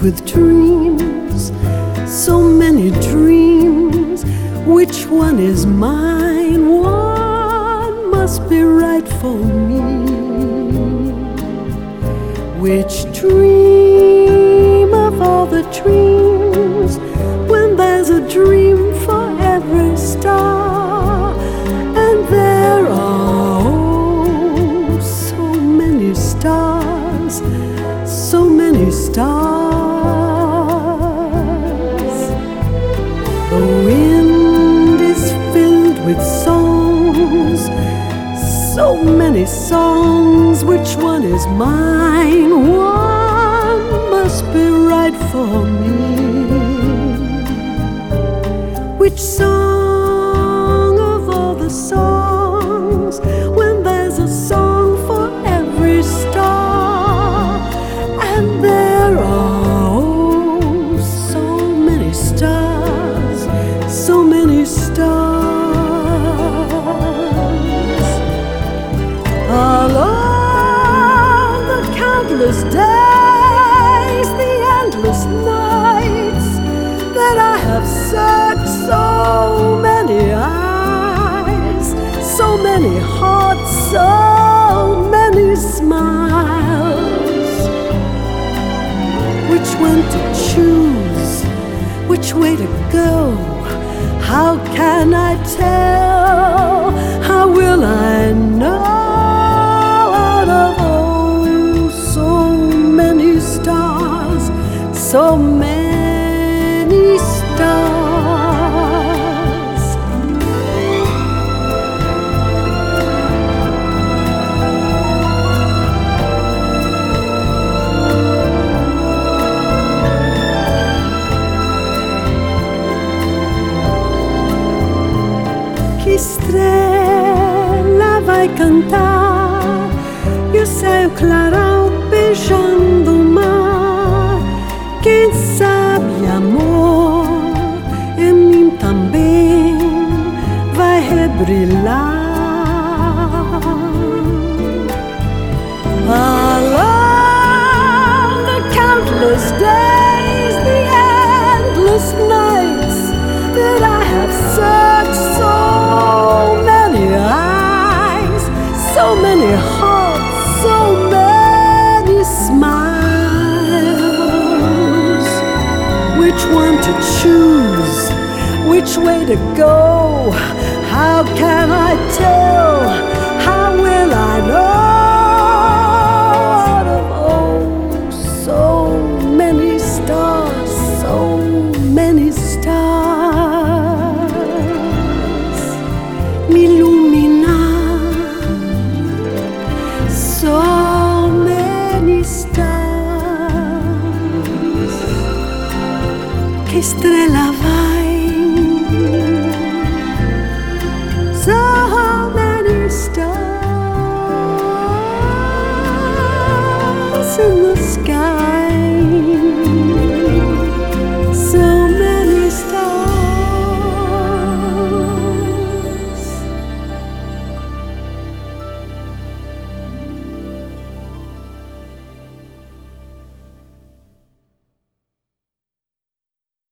with dreams, so many dreams. Which one is mine? One must be right for me. Which dream of all the dreams, when there's a dream for every star, and there are oh, so many stars, so many stars. The wind is filled with songs, so many songs. Which one is mine? One must be right for me. Which song of all the songs, when there's a song for every star, and there are oh, so many stars, so many stars. Along the countless days, the endless nights that I have searched, so many eyes, so many hearts, so many smiles. Which one to choose, which way to go? How can I tell? How will I know? Out of oh, so many stars, so many stars. Que estrela vai cantar? E o céu clarão beijando o mar. Quem sabe, amor, em mim também vai rebrilhar. Along the countless days, the endless nights that I have searched, so many eyes, so many hearts, so many smiles. Which one to choose? Which way to go? How can I tell? How will I know? Out of oh, so many stars, so many stars, me iluminar. So many stars. Que estrela vai